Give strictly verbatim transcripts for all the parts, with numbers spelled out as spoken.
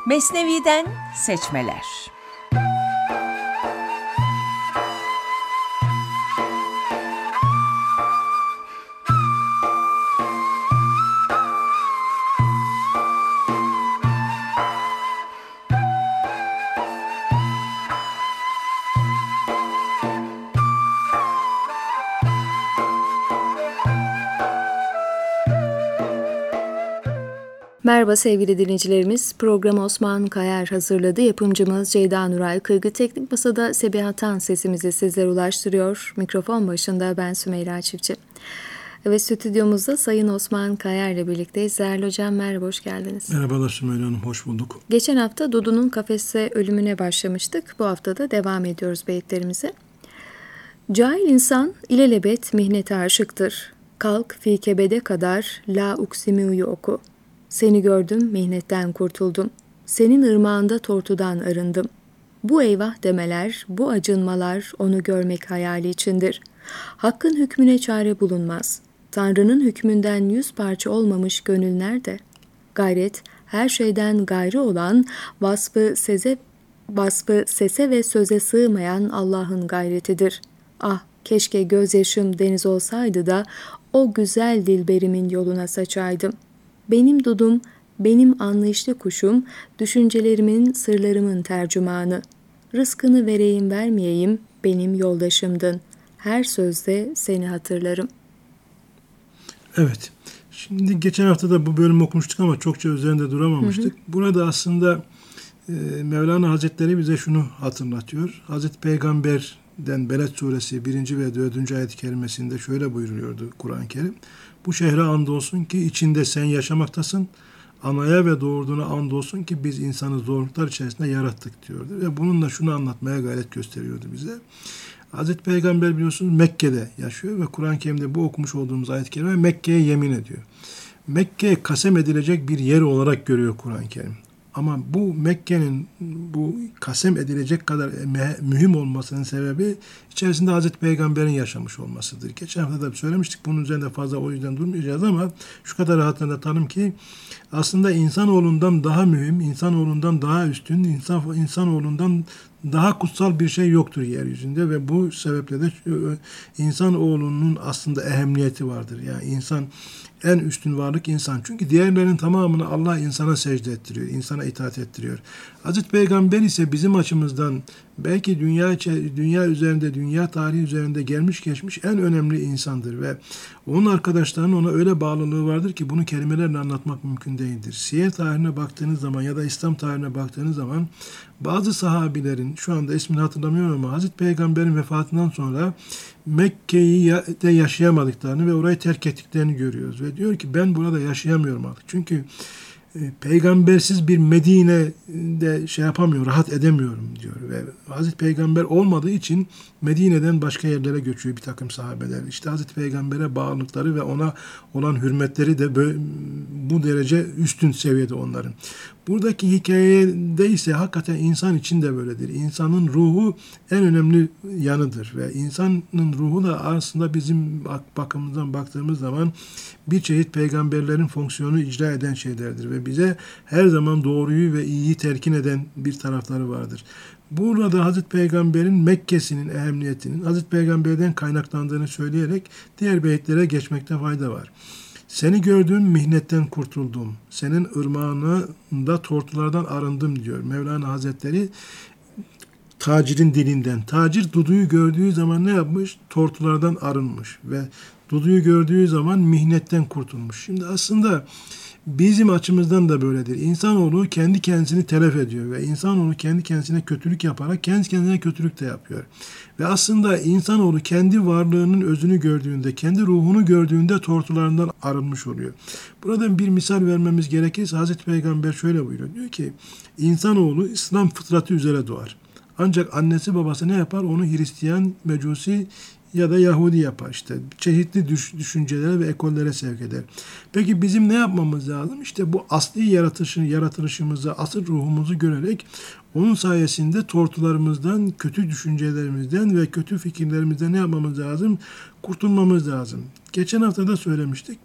Mesnevi'den seçmeler. Merhaba sevgili dinleyicilerimiz. Programı Osman Kayar hazırladı. Yapımcımız Ceyda Nuray Kırgı. Teknik Masa'da Sebiha Tan sesimizi sizlere ulaştırıyor. Mikrofon başında ben Sümeyra Çiftçi. Ve stüdyomuzda Sayın Osman Kayar ile birlikteyiz. Değerli hocam merhaba, hoş geldiniz. Merhabalar Sümeyra Hanım, hoş bulduk. Geçen hafta Dudu'nun kafeste ölümüne başlamıştık. Bu hafta da devam ediyoruz beyitlerimize. Cahil insan ilelebet mihnete aşıktır. Kalk fi kebede kadar la uksimiu'yu oku. Seni gördüm, mihnetten kurtuldum. Senin ırmağında tortudan arındım. Bu eyvah demeler, bu acınmalar onu görmek hayali içindir. Hakkın hükmüne çare bulunmaz. Tanrı'nın hükmünden yüz parça olmamış gönül nerede? Gayret, her şeyden gayrı olan, vasfı seze, vasfı sese ve söze sığmayan Allah'ın gayretidir. Ah, keşke gözyaşım deniz olsaydı da o güzel dilberimin yoluna saçaydım. Benim dudum, benim anlayışlı kuşum, düşüncelerimin, sırlarımın tercümanı. Rızkını vereyim vermeyeyim, benim yoldaşımdın. Her sözde seni hatırlarım. Evet, şimdi geçen hafta da bu bölümü okumuştuk ama çokça üzerinde duramamıştık. Hı hı. Burada aslında e, Mevlana Hazretleri bize şunu hatırlatıyor. Hazreti Peygamber'den Beled Suresi birinci ve dördüncü ayet-i kerimesinde şöyle buyuruyordu Kur'an-ı Kerim. Bu şehre andolsun ki içinde sen yaşamaktasın. Anaya ve doğurduğuna andolsun ki biz insanı zorluklar içerisinde yarattık diyordu. Ve bununla şunu anlatmaya gayret gösteriyordu bize. Hazreti Peygamber biliyorsunuz Mekke'de yaşıyor ve Kur'an-ı Kerim'de bu okumuş olduğumuz ayet-i kerime Mekke'ye yemin ediyor. Mekke kasem edilecek bir yer olarak görüyor Kur'an-ı Kerim. Ama bu Mekke'nin bu kasem edilecek kadar mühim olmasının sebebi içerisinde Hazreti Peygamber'in yaşamış olmasıdır. Geçen hafta da söylemiştik, bunun üzerinde fazla o yüzden durmayacağız ama şu kadar hatırlatalım ki aslında insanoğlundan daha mühim, insanoğlundan daha üstün, insan insanoğlundan daha kutsal bir şey yoktur yeryüzünde ve bu sebeple de insanoğlunun aslında ehemmiyeti vardır. Yani insan en üstün varlık insan. Çünkü diğerlerinin tamamını Allah insana secde ettiriyor, insana itaat ettiriyor. Hazreti Peygamber ise bizim açımızdan belki dünya dünya üzerinde, dünya tarihi üzerinde gelmiş geçmiş en önemli insandır ve onun arkadaşlarının ona öyle bağlılığı vardır ki bunu kelimelerle anlatmak mümkün değildir. Siyer tarihine baktığınız zaman ya da İslam tarihine baktığınız zaman bazı sahabilerin, şu anda ismini hatırlamıyorum ama Hazreti Peygamber'in vefatından sonra Mekke'yi de yaşayamadıklarını ve orayı terk ettiklerini görüyoruz. Ve diyor ki ben burada yaşayamıyorum artık. Çünkü e, peygambersiz bir Medine'de şey yapamıyorum, rahat edemiyorum diyor. Ve Hazreti Peygamber olmadığı için Medine'den başka yerlere göçüyor bir takım sahabeler. İşte Hazreti Peygamber'e bağlılıkları ve ona olan hürmetleri de böyle, bu derece üstün seviyede onların. Buradaki hikayede ise hakikaten insan için de böyledir. İnsanın ruhu en önemli yanıdır ve insanın ruhu da aslında bizim bakımımızdan baktığımız zaman bir çeşit peygamberlerin fonksiyonu icra eden şeylerdir ve bize her zaman doğruyu ve iyiyi telkin eden bir tarafları vardır. Burada Hazreti Peygamber'in Mekke'sinin ehemmiyetinin Hazreti Peygamber'den kaynaklandığını söyleyerek diğer beyitlere geçmekte fayda var. Seni gördüğüm mihnetten kurtuldum. Senin ırmağında tortulardan arındım diyor Mevlana Hazretleri tacirin dilinden. Tacir Dudu'yu gördüğü zaman ne yapmış? Tortulardan arınmış ve Dudu'yu gördüğü zaman mihnetten kurtulmuş. Şimdi aslında bizim açımızdan da böyledir. İnsanoğlu kendi kendisini telef ediyor ve insanoğlu kendi kendisine kötülük yaparak kendi kendine kötülük de yapıyor. Ve aslında insanoğlu kendi varlığının özünü gördüğünde, kendi ruhunu gördüğünde tortularından arınmış oluyor. Buradan bir misal vermemiz gerekirse Hazreti Peygamber şöyle buyuruyor. Diyor ki insanoğlu İslam fıtratı üzere doğar. Ancak annesi babası ne yapar? Onu Hristiyan, Mecusi ya da Yahudi yapar işte. Çeşitli düş, düşüncelere ve ekollere sevk eder. Peki bizim ne yapmamız lazım? İşte bu asli yaratışı, yaratılışımızı, asıl ruhumuzu görerek onun sayesinde tortularımızdan, kötü düşüncelerimizden ve kötü fikirlerimizden ne yapmamız lazım? Kurtulmamız lazım. Geçen hafta da söylemiştik.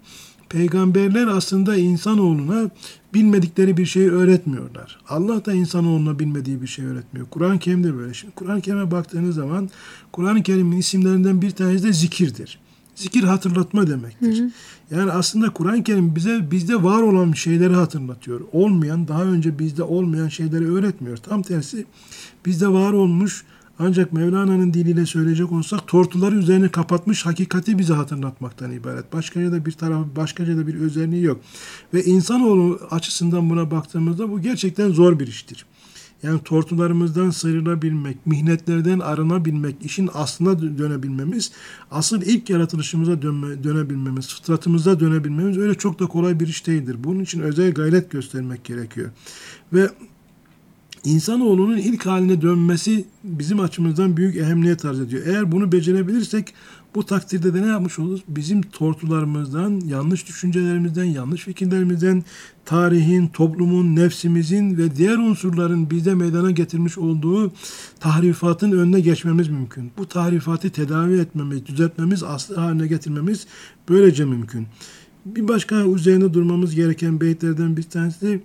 Peygamberler aslında insanoğluna bilmedikleri bir şeyi öğretmiyorlar. Allah da insanoğluna bilmediği bir şey öğretmiyor. Kur'an-ı Kerim'de böyle. Şimdi Kur'an-ı Kerim'e baktığınız zaman Kur'an-ı Kerim'in isimlerinden bir tanesi de zikirdir. Zikir hatırlatma demektir. Hı hı. Yani aslında Kur'an-ı Kerim bize bizde var olan şeyleri hatırlatıyor. Olmayan, daha önce bizde olmayan şeyleri öğretmiyor. Tam tersi bizde var olmuş, ancak Mevlana'nın diliyle söyleyecek olsak tortuları üzerine kapatmış hakikati bize hatırlatmaktan ibaret. Başkaca da bir tarafı, başkaca da bir özelliği yok. Ve insanoğlu açısından buna baktığımızda bu gerçekten zor bir iştir. Yani tortularımızdan sıyrılabilmek, mihnetlerden arınabilmek, işin aslına dönebilmemiz, asıl ilk yaratılışımıza dönme, dönebilmemiz, fıtratımıza dönebilmemiz öyle çok da kolay bir iş değildir. Bunun için özel gayret göstermek gerekiyor. Ve İnsanoğlunun ilk haline dönmesi bizim açımızdan büyük ehemmiyet arz ediyor. Eğer bunu becerebilirsek bu takdirde de ne yapmış oluruz? Bizim tortularımızdan, yanlış düşüncelerimizden, yanlış fikirlerimizden, tarihin, toplumun, nefsimizin ve diğer unsurların bize meydana getirmiş olduğu tahrifatın önüne geçmemiz mümkün. Bu tahrifatı tedavi etmemiz, düzeltmemiz, aslı haline getirmemiz böylece mümkün. Bir başka üzerinde durmamız gereken beyitlerden bir tanesi de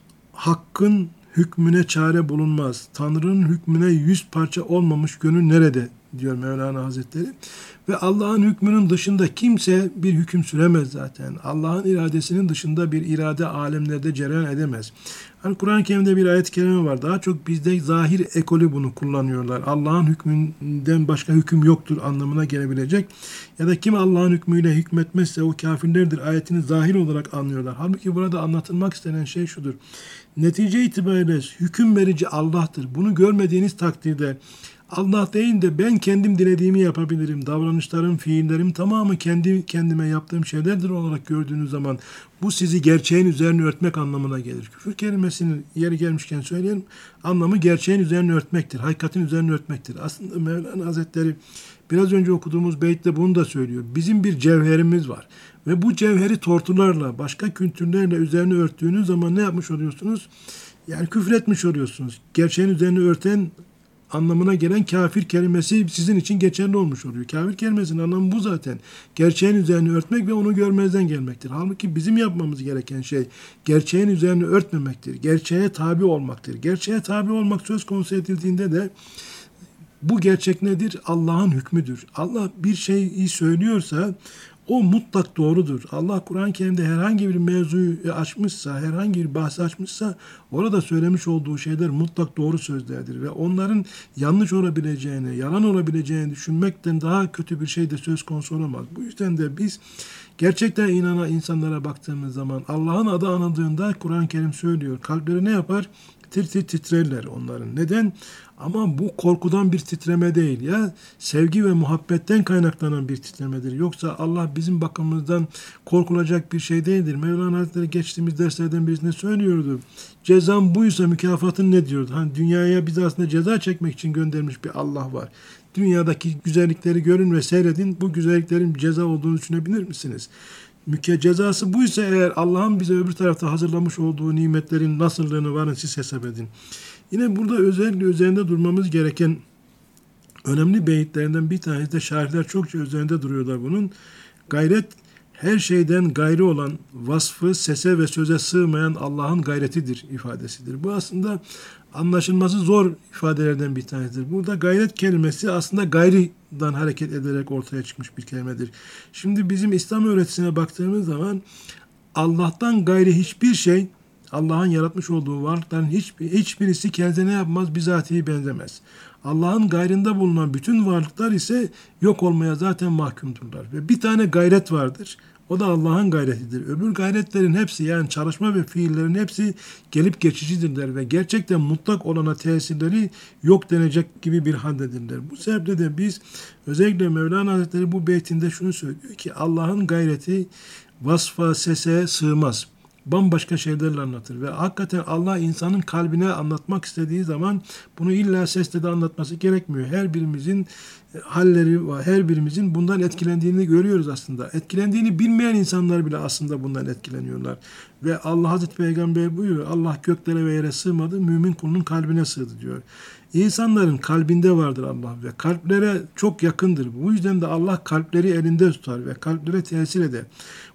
hakkın hükmüne çare bulunmaz. Tanrı'nın hükmüne yüz parça olmamış gönül nerede diyor Mevlana Hazretleri. Ve Allah'ın hükmünün dışında kimse bir hüküm süremez zaten. Allah'ın iradesinin dışında bir irade alemlerde cereyan edemez. Hani Kur'an-ı Kerim'de bir ayet-i kerime var. Daha çok bizde zahir ekolü bunu kullanıyorlar. Allah'ın hükmünden başka hüküm yoktur anlamına gelebilecek. Ya da kim Allah'ın hükmüyle hükmetmezse o kafirlerdir ayetini zahir olarak anlıyorlar. Halbuki burada anlatılmak istenen şey şudur. Netice itibariyle hüküm verici Allah'tır. Bunu görmediğiniz takdirde Allah değil de ben kendim dilediğimi yapabilirim. Davranışlarım, fiillerim tamamı kendi kendime yaptığım şeylerdir olarak gördüğünüz zaman bu sizi gerçeğin üzerine örtmek anlamına gelir. Küfür kelimesini yeri gelmişken söyleyelim. Anlamı gerçeğin üzerine örtmektir. Hakikatin üzerine örtmektir. Aslında Mevlana Hazretleri biraz önce okuduğumuz beytte bunu da söylüyor. Bizim bir cevherimiz var. Ve bu cevheri tortularla, başka kültürlerle üzerine örttüğünüz zaman ne yapmış oluyorsunuz? Yani küfretmiş oluyorsunuz. Gerçeğin üzerine örten anlamına gelen kafir kelimesi sizin için geçerli olmuş oluyor. Kafir kelimesinin anlamı bu zaten. Gerçeğin üzerine örtmek ve onu görmezden gelmektir. Halbuki bizim yapmamız gereken şey gerçeğin üzerine örtmemektir. Gerçeğe tabi olmaktır. Gerçeğe tabi olmak söz konusu edildiğinde de bu gerçek nedir? Allah'ın hükmüdür. Allah bir şeyi söylüyorsa o mutlak doğrudur. Allah Kur'an-ı Kerim'de herhangi bir mevzuyu açmışsa, herhangi bir bahsi açmışsa orada söylemiş olduğu şeyler mutlak doğru sözlerdir. Ve onların yanlış olabileceğini, yalan olabileceğini düşünmekten daha kötü bir şey de söz konusu olamaz. Bu yüzden de biz gerçekten inanan insanlara baktığımız zaman Allah'ın adı anıldığında Kur'an-ı Kerim söylüyor. Kalpleri ne yapar? Tir tir titrerler onların. Neden? Ama bu korkudan bir titreme değil ya. Sevgi ve muhabbetten kaynaklanan bir titremedir. Yoksa Allah bizim bakımımızdan korkulacak bir şey değildir. Mevlana Hazretleri geçtiğimiz derslerden birisinde söylüyordu. Cezam buysa mükafatın ne diyordu? Hani dünyaya biz aslında ceza çekmek için göndermiş bir Allah var. Dünyadaki güzellikleri görün ve seyredin. Bu güzelliklerin ceza olduğunu düşünebilir misiniz? Müke cezası buysa eğer Allah'ın bize öbür tarafta hazırlamış olduğu nimetlerin nasıllığını varın siz hesap edin. Yine burada özellikle üzerinde durmamız gereken önemli beyitlerinden bir tanesi de şairler çokça üzerinde duruyorlar bunun. Gayret her şeyden gayrı olan vasfı sese ve söze sığmayan Allah'ın gayretidir ifadesidir. Bu aslında anlaşılması zor ifadelerden bir tanesidir. Burada gayret kelimesi aslında gayrıdan hareket ederek ortaya çıkmış bir kelimedir. Şimdi bizim İslam öğretisine baktığımız zaman Allah'tan gayri hiçbir şey, Allah'ın yaratmış olduğu varlıkların hiçbir, hiçbirisi kendine yapmaz, bizatihi benzemez. Allah'ın gayrında bulunan bütün varlıklar ise yok olmaya zaten mahkumdurlar. Ve bir tane gayret vardır. O da Allah'ın gayretidir. Öbür gayretlerin hepsi yani çalışma ve fiillerin hepsi gelip geçicidirler ve gerçekten mutlak olana tesirleri yok denecek gibi bir haldedirler. Bu sebeple de biz özellikle Mevlana Hazretleri bu beytinde şunu söylüyor ki Allah'ın gayreti vasfa, sese sığmaz. Bambaşka şeylerle anlatır ve hakikaten Allah insanın kalbine anlatmak istediği zaman bunu illa sesle de anlatması gerekmiyor. Her birimizin halleri var, her birimizin bundan etkilendiğini görüyoruz aslında. Etkilendiğini bilmeyen insanlar bile aslında bundan etkileniyorlar. Ve Allah Hazreti Peygamber buyuruyor, Allah göklere ve yere sığmadı, mümin kulunun kalbine sığdı diyor. İnsanların kalbinde vardır Allah ve kalplere çok yakındır. Bu yüzden de Allah kalpleri elinde tutar ve kalplere tesir eder.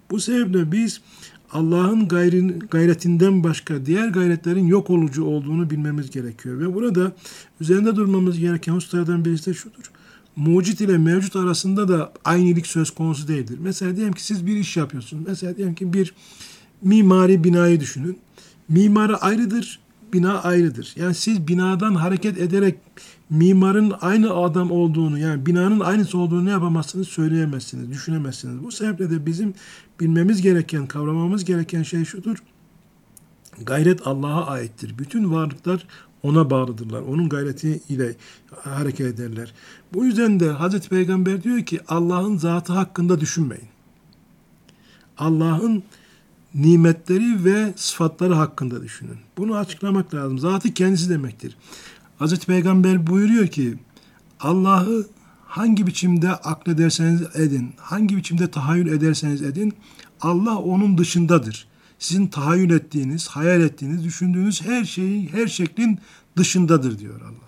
Bu sebeple biz Allah'ın gayrin, gayretinden başka diğer gayretlerin yok olucu olduğunu bilmemiz gerekiyor. Ve burada üzerinde durmamız gereken hususlardan birisi de şudur. Mucit ile mevcut arasında da aynılık söz konusu değildir. Mesela diyelim ki siz bir iş yapıyorsunuz. Mesela diyelim ki bir mimari binayı düşünün. Mimarı ayrıdır, bina ayrıdır. Yani siz binadan hareket ederek mimarın aynı adam olduğunu, yani binanın aynısı olduğunu ne yapamazsınız, söyleyemezsiniz, düşünemezsiniz. Bu sebeple de bizim bilmemiz gereken, kavramamız gereken şey şudur. Gayret Allah'a aittir. Bütün varlıklar ona bağlıdırlar. Onun gayretiyle hareket ederler. Bu yüzden de Hazreti Peygamber diyor ki Allah'ın zatı hakkında düşünmeyin. Allah'ın nimetleri ve sıfatları hakkında düşünün. Bunu açıklamak lazım. Zatı kendisi demektir. Hazreti Peygamber buyuruyor ki Allah'ı hangi biçimde aklederseniz edin, hangi biçimde tahayyül ederseniz edin, Allah onun dışındadır. Sizin tahayyül ettiğiniz, hayal ettiğiniz, düşündüğünüz her şeyin, her şeklin dışındadır diyor Allah.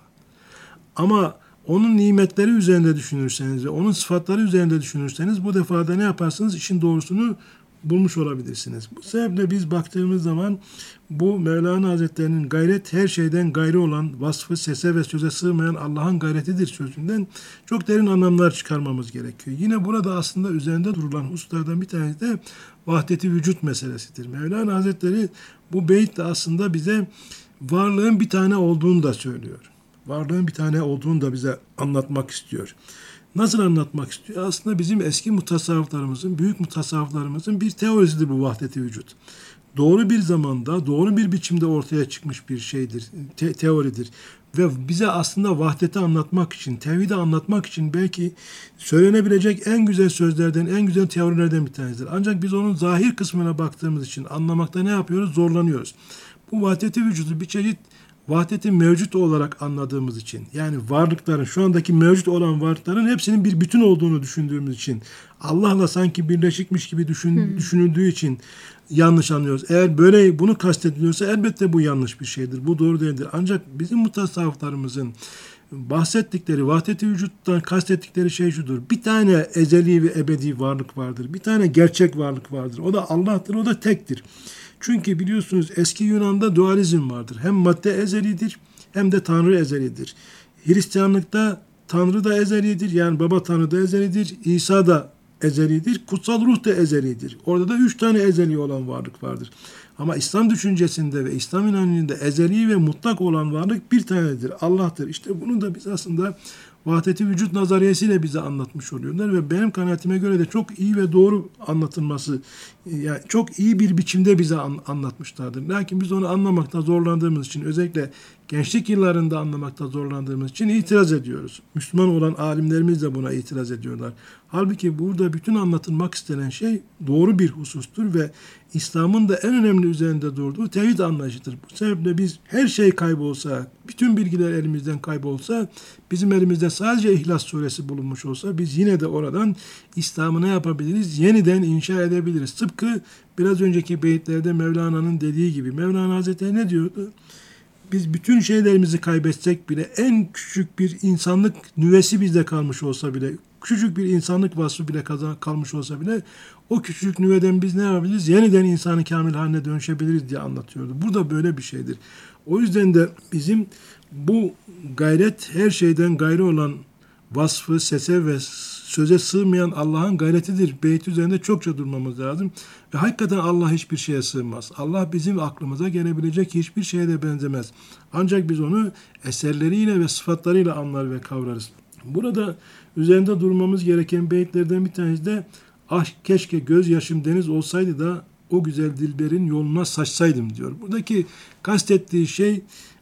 Ama onun nimetleri üzerinde düşünürseniz ve onun sıfatları üzerinde düşünürseniz bu defada ne yaparsınız? İşin doğrusunu bulmuş olabilirsiniz. Bu sebeple biz baktığımız zaman bu Mevlana Hazretleri'nin gayret her şeyden gayrı olan vasfı sese ve söze sığmayan Allah'ın gayretidir sözünden çok derin anlamlar çıkarmamız gerekiyor. Yine burada aslında üzerinde durulan hususlardan bir tanesi de vahdeti vücut meselesidir. Mevlana Hazretleri bu beytle aslında bize varlığın bir tane olduğunu da söylüyor. Varlığın bir tane olduğunu da bize anlatmak istiyor. Nasıl anlatmak istiyor? Aslında bizim eski mutasavvıflarımızın, büyük mutasavvıflarımızın bir teorisidir bu vahdeti vücut. Doğru bir zamanda, doğru bir biçimde ortaya çıkmış bir şeydir, te- teoridir. Ve bize aslında vahdeti anlatmak için, tevhidi anlatmak için belki söylenebilecek en güzel sözlerden, en güzel teorilerden bir tanesidir. Ancak biz onun zahir kısmına baktığımız için anlamakta ne yapıyoruz? Zorlanıyoruz. Bu vahdeti vücudu bir çeşit vahdeti mevcut olarak anladığımız için, yani varlıkların, şu andaki mevcut olan varlıkların hepsinin bir bütün olduğunu düşündüğümüz için, Allah'la sanki birleşikmiş gibi düşün, hmm. düşünüldüğü için yanlış anlıyoruz. Eğer böyle bunu kastediliyorsa elbette bu yanlış bir şeydir. Bu doğru değildir. Ancak bizim mutasavvıflarımızın bahsettikleri, vahdet-i vücuttan kastettikleri şey şudur. Bir tane ezeli ve ebedi varlık vardır. Bir tane gerçek varlık vardır. O da Allah'tır, o da tektir. Çünkü biliyorsunuz eski Yunan'da dualizm vardır. Hem madde ezelidir hem de Tanrı ezelidir. Hristiyanlıkta Tanrı da ezelidir. Yani Baba Tanrı da ezelidir. İsa da ezelidir. Kutsal Ruh da ezelidir. Orada da üç tane ezeli olan varlık vardır. Ama İslam düşüncesinde ve İslam inancında ezeli ve mutlak olan varlık bir tanedir. Allah'tır. İşte bunu da biz aslında vahdeti vücut nazariyesiyle bize anlatmış oluyorlar ve benim kanaatime göre de çok iyi ve doğru anlatılması, yani çok iyi bir biçimde bize an, anlatmışlardır. Lakin biz onu anlamakta zorlandığımız için, özellikle gençlik yıllarında anlamakta zorlandığımız için itiraz ediyoruz. Müslüman olan alimlerimiz de buna itiraz ediyorlar. Halbuki burada bütün anlatılmak istenen şey doğru bir husustur ve İslam'ın da en önemli üzerinde durduğu tevhid anlayışıdır. Bu sebeple biz her şey kaybolsa, bütün bilgiler elimizden kaybolsa, bizim elimizde sadece İhlas Suresi bulunmuş olsa biz yine de oradan İslam'ı ne yapabiliriz? Yeniden inşa edebiliriz. Tıpkı biraz önceki beyitlerde Mevlana'nın dediği gibi. Mevlana Hazretleri ne diyordu? Biz bütün şeylerimizi kaybetsek bile, en küçük bir insanlık nüvesi bizde kalmış olsa bile, küçük bir insanlık vasfı bile kalmış olsa bile, o küçük nüveden biz ne yapabiliriz? Yeniden insanı kamil haline dönüşebiliriz diye anlatıyordu. Bu da böyle bir şeydir. O yüzden de bizim bu gayret, her şeyden gayrı olan vasfı, sese ve söze sığmayan Allah'ın gayretidir. Beyt üzerinde çokça durmamız lazım. Ve hakikaten Allah hiçbir şeye sığmaz. Allah bizim aklımıza gelebilecek hiçbir şeye de benzemez. Ancak biz onu eserleriyle ve sıfatlarıyla anlar ve kavrarız. Burada üzerinde durmamız gereken beyitlerden bir tanesi de ah keşke gözyaşım deniz olsaydı da o güzel dilberin yoluna saçsaydım diyor. Buradaki kastettiği şey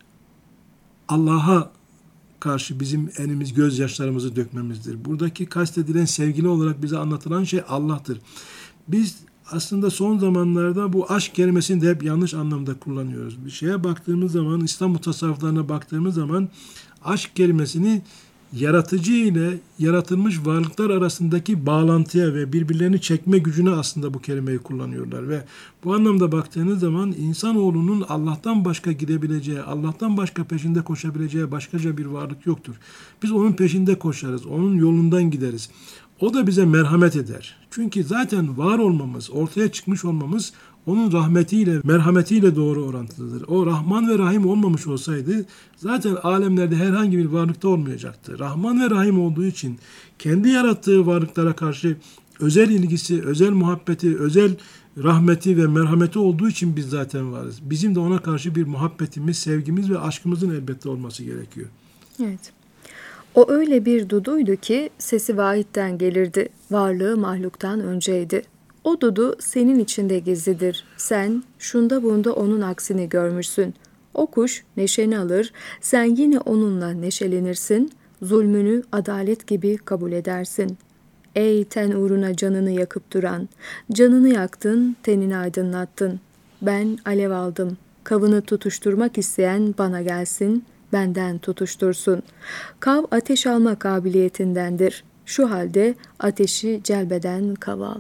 Allah'a karşı bizim elimiz gözyaşlarımızı dökmemizdir. Buradaki kastedilen sevgili olarak bize anlatılan şey Allah'tır. Biz aslında son zamanlarda bu aşk kelimesini de hep yanlış anlamda kullanıyoruz. Bir şeye baktığımız zaman, İslam mutasavvıflarına baktığımız zaman aşk kelimesini yaratıcı ile yaratılmış varlıklar arasındaki bağlantıya ve birbirlerini çekme gücüne aslında bu kelimeyi kullanıyorlar ve bu anlamda baktığınız zaman insanoğlunun Allah'tan başka gidebileceği, Allah'tan başka peşinde koşabileceği başkaca bir varlık yoktur. Biz onun peşinde koşarız, onun yolundan gideriz. O da bize merhamet eder. Çünkü zaten var olmamız, ortaya çıkmış olmamız onun rahmetiyle, merhametiyle doğru orantılıdır. O Rahman ve Rahim olmamış olsaydı zaten alemlerde herhangi bir varlıkta olmayacaktı. Rahman ve Rahim olduğu için kendi yarattığı varlıklara karşı özel ilgisi, özel muhabbeti, özel rahmeti ve merhameti olduğu için biz zaten varız. Bizim de ona karşı bir muhabbetimiz, sevgimiz ve aşkımızın elbette olması gerekiyor. Evet. O öyle bir duduydu ki sesi vahitten gelirdi. Varlığı mahluktan önceydi. O dudu senin içinde gizlidir. Sen şunda bunda onun aksini görmüşsün. O kuş neşeni alır, sen yine onunla neşelenirsin. Zulmünü adalet gibi kabul edersin. Ey ten uğruna canını yakıp duran, canını yaktın, tenini aydınlattın. Ben alev aldım, kavını tutuşturmak isteyen bana gelsin, benden tutuştursun. Kav ateş alma kabiliyetindendir. Şu halde ateşi celbeden kav al.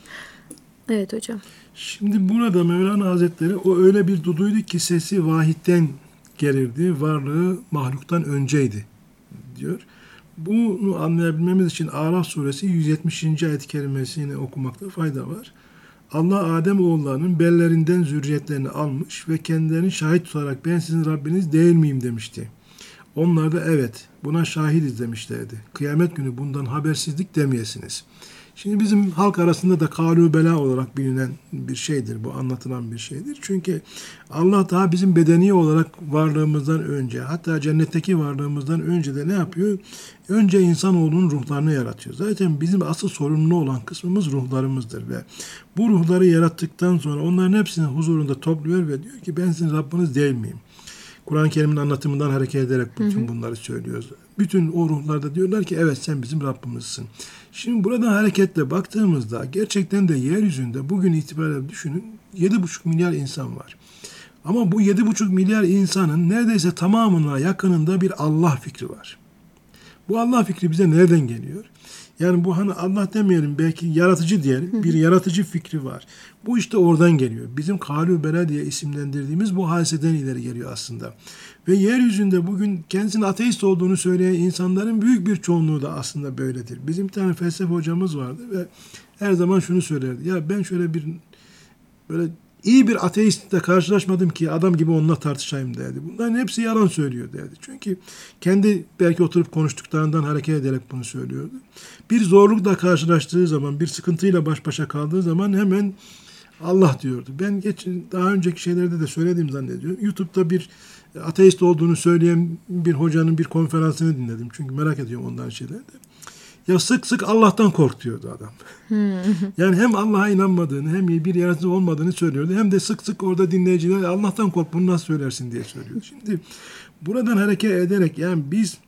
Evet hocam. Şimdi burada Mevlana Hazretleri o öyle bir duduydu ki sesi vahitten gelirdi, varlığı mahluktan önceydi diyor. Bunu anlayabilmemiz için Araf suresi yüz yetmişinci ayet-i kerimesini okumakta fayda var. Allah Adem oğullarının bellerinden zürriyetlerini almış ve kendilerini şahit tutarak ben sizin Rabbiniz değil miyim demişti. Onlar da evet buna şahidiz demişlerdi. Kıyamet günü bundan habersizlik demeyesiniz. Şimdi bizim halk arasında da kâlû belâ olarak bilinen bir şeydir bu, anlatılan bir şeydir. Çünkü Allah daha bizim bedeni olarak varlığımızdan önce, hatta cennetteki varlığımızdan önce de ne yapıyor? Önce insanoğlunun ruhlarını yaratıyor. Zaten bizim asıl sorumlu olan kısmımız ruhlarımızdır ve bu ruhları yarattıktan sonra onların hepsini huzurunda topluyor ve diyor ki ben sizin Rabbiniz değil miyim? Kur'an-ı Kerim'in anlatımından hareket ederek bütün bunları söylüyoruz. Bütün o ruhlarda diyorlar ki evet sen bizim Rabbimizsin. Şimdi buradan hareketle baktığımızda gerçekten de yeryüzünde bugün itibariyle düşünün yedi buçuk milyar insan var. Ama bu yedi buçuk milyar insanın neredeyse tamamına yakınında bir Allah fikri var. Bu Allah fikri bize nereden geliyor? Yani bu hani Allah demeyelim belki yaratıcı diyelim. Bir yaratıcı fikri var. Bu işte oradan geliyor. Bizim Kâlû belâ diye isimlendirdiğimiz bu hadiseden ileri geliyor aslında. Ve yeryüzünde bugün kendisinin ateist olduğunu söyleyen insanların büyük bir çoğunluğu da aslında böyledir. Bizim bir tane felsefe hocamız vardı ve her zaman şunu söylerdi. Ya ben şöyle bir böyle iyi bir ateistle karşılaşmadım ki adam gibi onunla tartışayım derdi. Bunların hepsi yalan söylüyor derdi. Çünkü kendi belki oturup konuştuklarından hareket ederek bunu söylüyordu. Bir zorlukla karşılaştığı zaman, bir sıkıntıyla baş başa kaldığı zaman hemen Allah diyordu. Ben geç, daha önceki şeylerde de söylediğim zannediyorum. YouTube'da bir ateist olduğunu söyleyen bir hocanın bir konferansını dinledim. Çünkü merak ediyorum ondan şeyleri de. Ya sık sık Allah'tan kork diyordu adam. Yani hem Allah'a inanmadığını hem bir yaratıcı olmadığını söylüyordu. Hem de sık sık orada dinleyiciler Allah'tan kork bunu nasıl söylersin diye söylüyordu. Şimdi buradan hareket ederek yani biz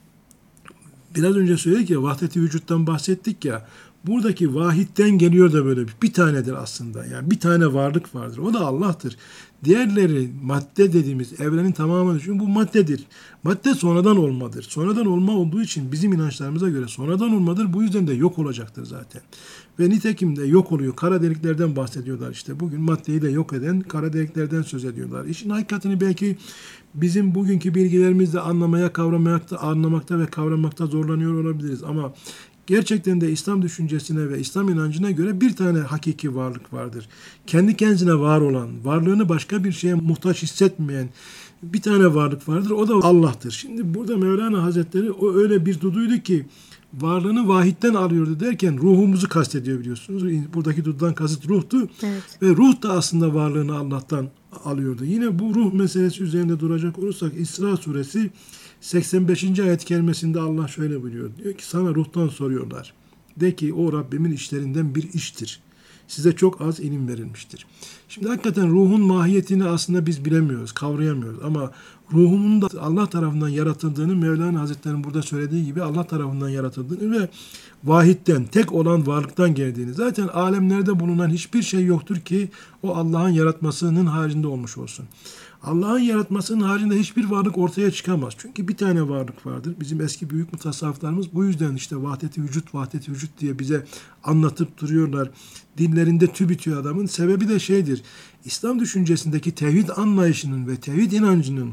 biraz önce söyledik ya vahdet-i vücuttan bahsettik ya. Buradaki vahitten geliyor da böyle bir, bir tanedir aslında. Yani bir tane varlık vardır. O da Allah'tır. Diğerleri madde dediğimiz evrenin tamamı için bu maddedir. Madde sonradan olmadır. Sonradan olma olduğu için bizim inançlarımıza göre sonradan olmadır. Bu yüzden de yok olacaktır zaten. Ve nitekim de yok oluyor. Kara deliklerden bahsediyorlar işte. Bugün maddeyi de yok eden kara deliklerden söz ediyorlar. İşin hakikatini belki bizim bugünkü bilgilerimizle anlamaya, kavramakta, anlamakta ve kavramakta zorlanıyor olabiliriz. Ama gerçekten de İslam düşüncesine ve İslam inancına göre bir tane hakiki varlık vardır. Kendi kendine var olan, varlığını başka bir şeye muhtaç hissetmeyen bir tane varlık vardır. O da Allah'tır. Şimdi burada Mevlana Hazretleri o öyle bir duduydu ki varlığını vahitten alıyordu derken ruhumuzu kastediyor biliyorsunuz. Buradaki dududan kasıt ruhtu. Evet. Ve ruh da aslında varlığını Allah'tan alıyordu. Yine bu ruh meselesi üzerinde duracak olursak İsra suresi seksen beşinci ayet-i kerimesinde Allah şöyle buyuruyor. Diyor ki sana ruhtan soruyorlar. De ki o Rabbimin işlerinden bir iştir. Size çok az ilim verilmiştir. Şimdi hakikaten ruhun mahiyetini aslında biz bilemiyoruz, kavrayamıyoruz. Ama ruhumun da Allah tarafından yaratıldığını Mevlana Hazretleri'nin burada söylediği gibi Allah tarafından yaratıldığını ve vahitten, tek olan varlıktan geldiğini. Zaten alemlerde bulunan hiçbir şey yoktur ki o Allah'ın yaratmasının haricinde olmuş olsun. Allah'ın yaratmasının haricinde hiçbir varlık ortaya çıkamaz. Çünkü bir tane varlık vardır. Bizim eski büyük mutasavvıflarımız bu yüzden işte vahdet-i vücut, vahdet-i vücut diye bize anlatıp duruyorlar. Dillerinde tüy bitiyor adamın. Sebebi de şeydir. İslam düşüncesindeki tevhid anlayışının ve tevhid inancının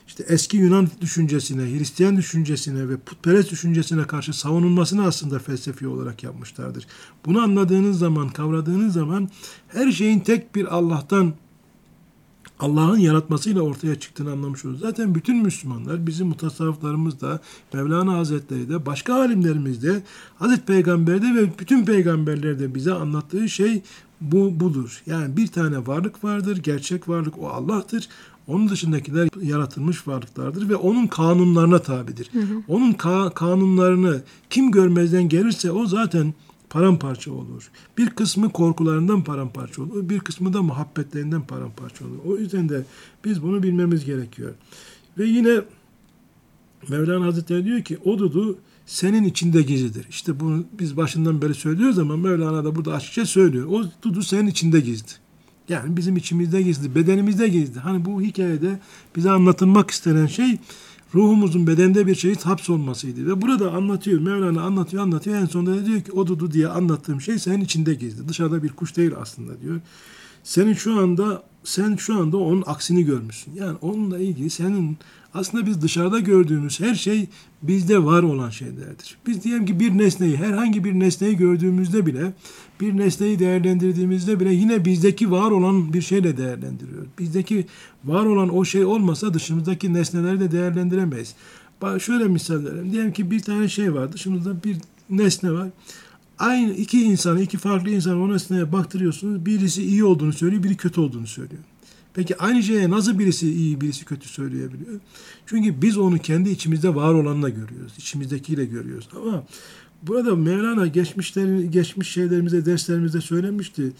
işte eski Yunan düşüncesine, Hristiyan düşüncesine ve putperest düşüncesine karşı savunulmasını aslında felsefi olarak yapmışlardır. Bunu anladığınız zaman, kavradığınız zaman her şeyin tek bir Allah'tan, Allah'ın yaratmasıyla ortaya çıktığını anlamış oluruz. Zaten bütün Müslümanlar, bizim mutasavvıflarımız da, Mevlana Hazretleri de, başka alimlerimiz de, Hazreti Peygamber'de ve bütün peygamberlerde bize anlattığı şey bu budur. Yani bir tane varlık vardır, gerçek varlık o Allah'tır. Onun dışındakiler yaratılmış varlıklardır ve onun kanunlarına tabidir. Hı hı. Onun ka- kanunlarını kim görmezden gelirse o zaten paramparça olur. Bir kısmı korkularından paramparça olur. Bir kısmı da muhabbetlerinden paramparça olur. O yüzden de biz bunu bilmemiz gerekiyor. Ve yine Mevlana Hazretleri diyor ki o dudu senin içinde gizlidir. İşte bunu biz başından beri söylüyoruz ama Mevlana da burada açıkça söylüyor. O dudu senin içinde gizli. Yani bizim içimizde gizli, bedenimizde gizli. Hani bu hikayede bize anlatılmak istenen şey ruhumuzun bedende bir şehit hapsolmasıydı. Ve burada anlatıyor, Mevlana anlatıyor, anlatıyor. En sonunda diyor ki o dudu diye anlattığım şey senin içinde gizli. Dışarıda bir kuş değil aslında diyor. Senin şu anda, sen şu anda onun aksini görmüşsün. Yani onunla ilgili senin aslında biz dışarıda gördüğümüz her şey bizde var olan şeylerdir. Biz diyelim ki bir nesneyi, herhangi bir nesneyi gördüğümüzde bile, bir nesneyi değerlendirdiğimizde bile yine bizdeki var olan bir şeyle değerlendiriyoruz. Bizdeki var olan o şey olmasa dışımızdaki nesneleri de değerlendiremeyiz. Şöyle misal verelim. Diyelim ki bir tane şey var, dışımızda bir nesne var. Aynı iki insanı, iki farklı insanı o nesneye baktırıyorsunuz. Birisi iyi olduğunu söylüyor, biri kötü olduğunu söylüyor. Peki aynı şeye nasıl birisi iyi, birisi kötü söyleyebiliyor? Çünkü biz onu kendi içimizde var olanla görüyoruz. İçimizdekiyle görüyoruz. Ama burada Mevlana geçmişlerin, geçmiş şeylerimizde, derslerimizde söylemişti.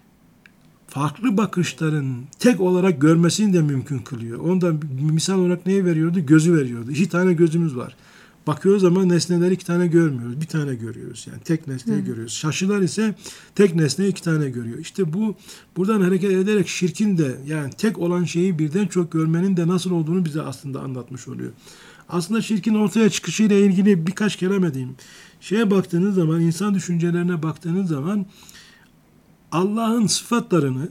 Farklı bakışların tek olarak görmesini de mümkün kılıyor. Ondan misal olarak neyi veriyordu? Gözü veriyordu. İki tane gözümüz var. Bakıyoruz ama nesneleri iki tane görmüyoruz. Bir tane görüyoruz. Yani tek nesneyi Hı. görüyoruz. Şaşılar ise tek nesneyi iki tane görüyor. İşte bu buradan hareket ederek şirkin de yani tek olan şeyi birden çok görmenin de nasıl olduğunu bize aslında anlatmış oluyor. Aslında şirkin ortaya çıkışıyla ilgili birkaç kelam edeyim. Şeye baktığınız zaman, insan düşüncelerine baktığınız zaman Allah'ın sıfatlarını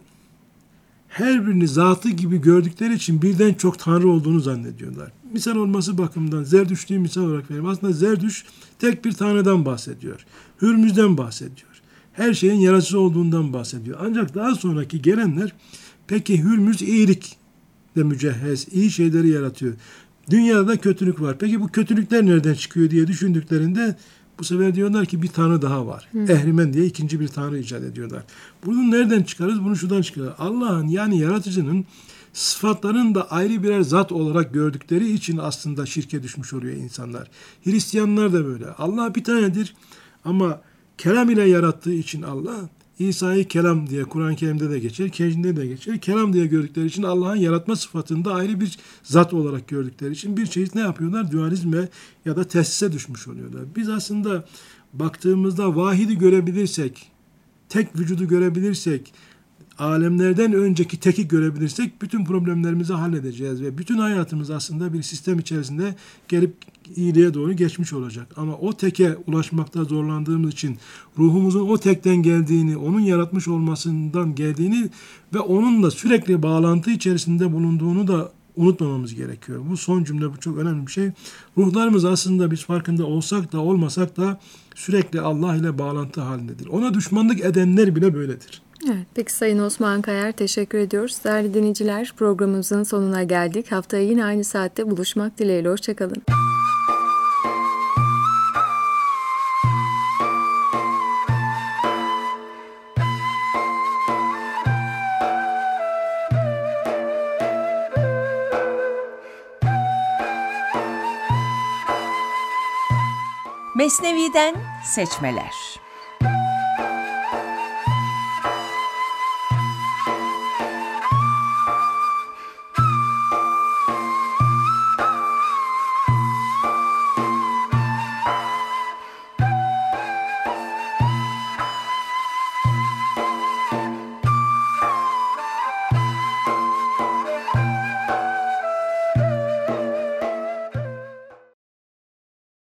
her birini zatı gibi gördükleri için birden çok Tanrı olduğunu zannediyorlar. Misal olması bakımından Zerdüştlüğü misal olarak vereyim. Aslında Zerdüş tek bir Tanrı'dan bahsediyor. Hürmüz'den bahsediyor. Her şeyin yaratıcısı olduğundan bahsediyor. Ancak daha sonraki gelenler peki Hürmüz iyilik de mücehhez, iyi şeyleri yaratıyor. Dünyada kötülük var. Peki bu kötülükler nereden çıkıyor diye düşündüklerinde bu sefer diyorlar ki bir tanrı daha var. Hı. Ehrimen diye ikinci bir tanrı icat ediyorlar. Bunu nereden çıkarırız? Bunu şuradan çıkarırız. Allah'ın yani yaratıcının sıfatlarını da ayrı birer zat olarak gördükleri için aslında şirke düşmüş oluyor insanlar. Hristiyanlar da böyle. Allah bir tanedir ama kelam ile yarattığı için Allah, İsa'yı kelam diye Kur'an-ı Kerim'de de geçer, Kecinde de geçer. Kelam diye gördükleri için Allah'ın yaratma sıfatında ayrı bir zat olarak gördükleri için bir çeşit ne yapıyorlar? Dualizme ya da tesise düşmüş oluyorlar. Biz aslında baktığımızda vahidi görebilirsek, tek vücudu görebilirsek, alemlerden önceki teki görebilirsek bütün problemlerimizi halledeceğiz ve bütün hayatımız aslında bir sistem içerisinde gelip iyiliğe doğru geçmiş olacak. Ama o teke ulaşmakta zorlandığımız için ruhumuzun o tekten geldiğini, onun yaratmış olmasından geldiğini ve onunla sürekli bağlantı içerisinde bulunduğunu da unutmamamız gerekiyor. Bu son cümle, bu çok önemli bir şey. Ruhlarımız aslında biz farkında olsak da olmasak da sürekli Allah ile bağlantı halindedir. Ona düşmanlık edenler bile böyledir. Evet, peki Sayın Osman Kayar, teşekkür ediyoruz. Değerli dinleyiciler, programımızın sonuna geldik. Haftaya yine aynı saatte buluşmak dileğiyle. Hoşçakalın. Mesnevi'den seçmeler.